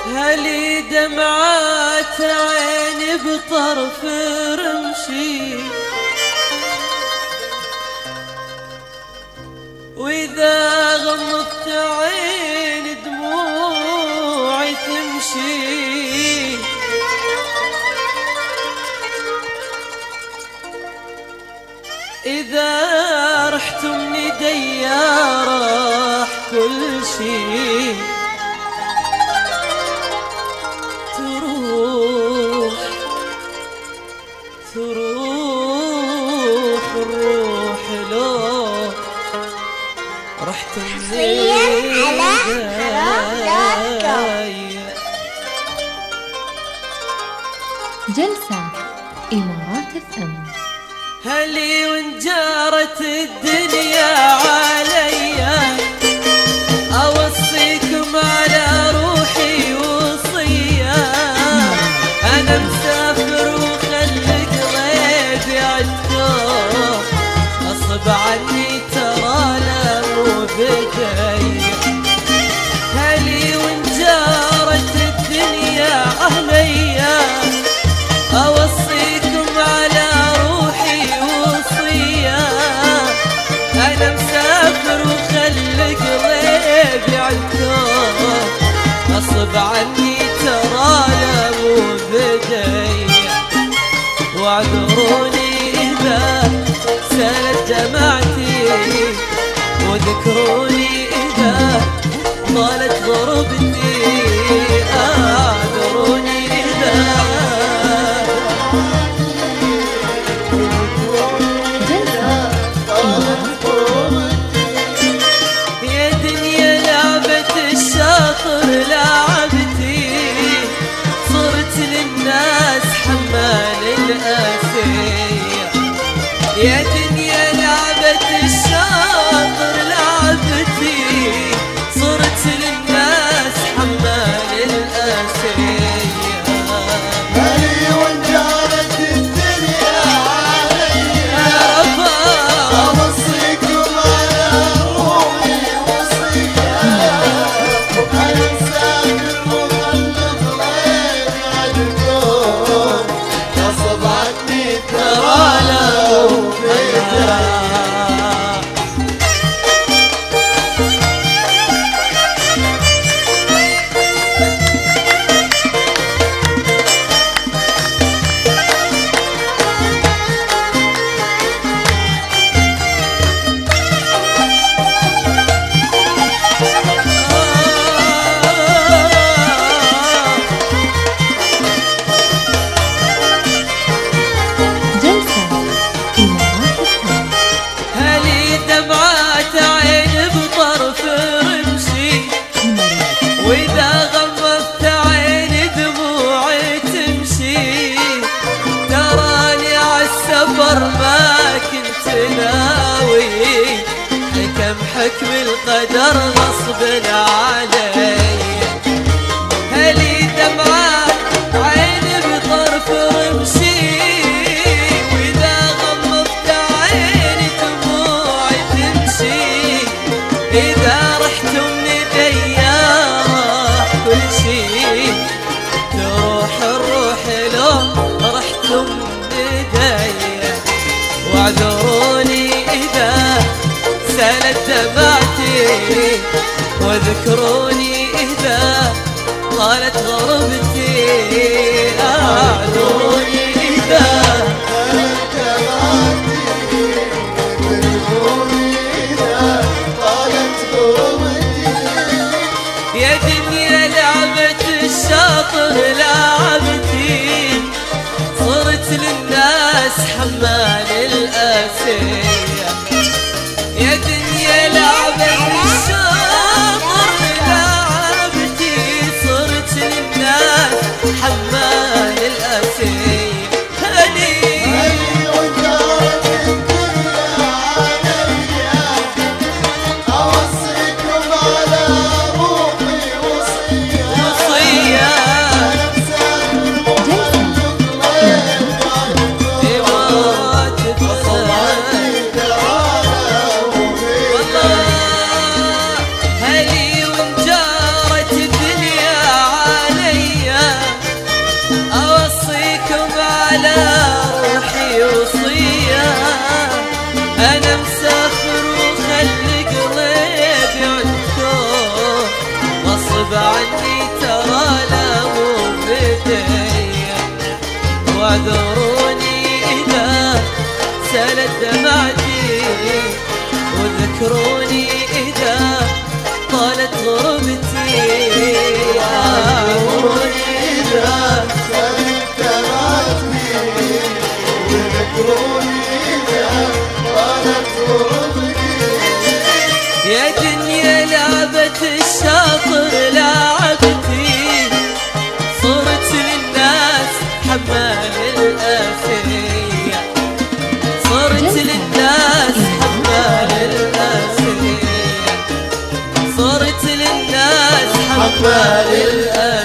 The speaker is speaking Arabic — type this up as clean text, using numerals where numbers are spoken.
هلي دمعات عيني بطرف رمشي، وإذا غمضت عيني دموعي تمشي. إذا رحت من ايديا راح كل شي، تروح الروح لو رحت من ايديا. جلسة إمارات FM. هلي وانجارت الدنيا عليا، أوصيكم على روحي وصية. أنا مسافر وخلق غيبي عالكون، غصب عني ترى لا مو بداية. هلي وانجارت الدنيا عليا، أوصيكم على روحي وصية. أنا مسافر وخلق غيبي عالكون، غصب عني ترى لا مو بداية. واعذروني إذا سالت دمعتي، وذكروني إذا طالت غربتي. اعذروني إذا يا دنيا لعبة الشاطر لعبتي، صرت للناس حمال الآسية. يا دنيا لعبة الشاطر لعبتي، صرت للناس حمال الآسية. هلي وانجارت الدنيا عليا، أوصيكم على روحي وصية. أنا مسافر وخلق غيبي عالكون، غصب عني ترى لا مو بداية. جلسة إمارات FM. هلي دمعات عين بطرف رمشي، وإذا غمضت عيني دموعي تمشي. تراني عالسفر ما كنت ناوي، حكم القدر غصب علي. هلي دمعات عيني بطرف رمشي، وإذا غمضت عيني دموعي تمشي. إذا رحت من ايديا راح كل شي، تروح الروح لو رحت من ايديا. واعذروني إذا سالت دمعتي، وذكروني إذا طالت غربتي. اعذروني إذا سالت دمعتي، وذكروني إذا طالت غربتي. يا دنيا لعبة الشاطر لعبتي، صرت للناس حمال الآسية. يا دنيا لعبة الشاطر لعبتي، صرت للناس حمال الآسية. هلي وانجارت الدنيا عليا، أوصيكم على روحي وصية. وصية. أنا مسافر وخلق غيبي عالكون، إمارات FM. على روحي وصية، أنا مسافر وخلي قلبي عندكم، غصب عني ترى لا مو بدية، واعذروني إذا سالت دمعتي، وذكروني إذا طالت غربتي، واعذروني إذا سالت دمعتي، وذكروني إذا طالت غربتي. يا دنيا لعبة الشاطر لعبتي، صرت للناس حمال الآفية، صرت للناس حمال الآفية، صرت للناس حمال الآفية.